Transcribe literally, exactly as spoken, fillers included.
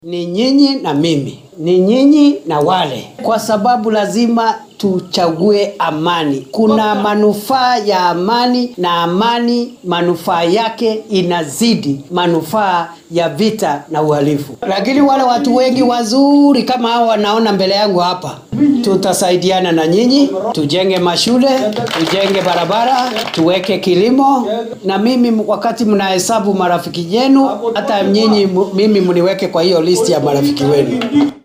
Ni nyinyi na mimi, ni nyinyi na wale, kwa sababu lazima tuchague amani. Kuna manufaa ya amani, na amani manufaa yake inazidi manufaa ya vita na uhalifu. Lakini wale watu wengi wazuri kama hao wanaona mbele yangu hapa, tutasaidiana na nyinyi, tujenge mashule, tujenge barabara, tuweke kilimo, na mimi wakati mnahesabu marafiki yenu, hata nyinyi mimi mniweke kwa hiyo list ya marafiki wenu.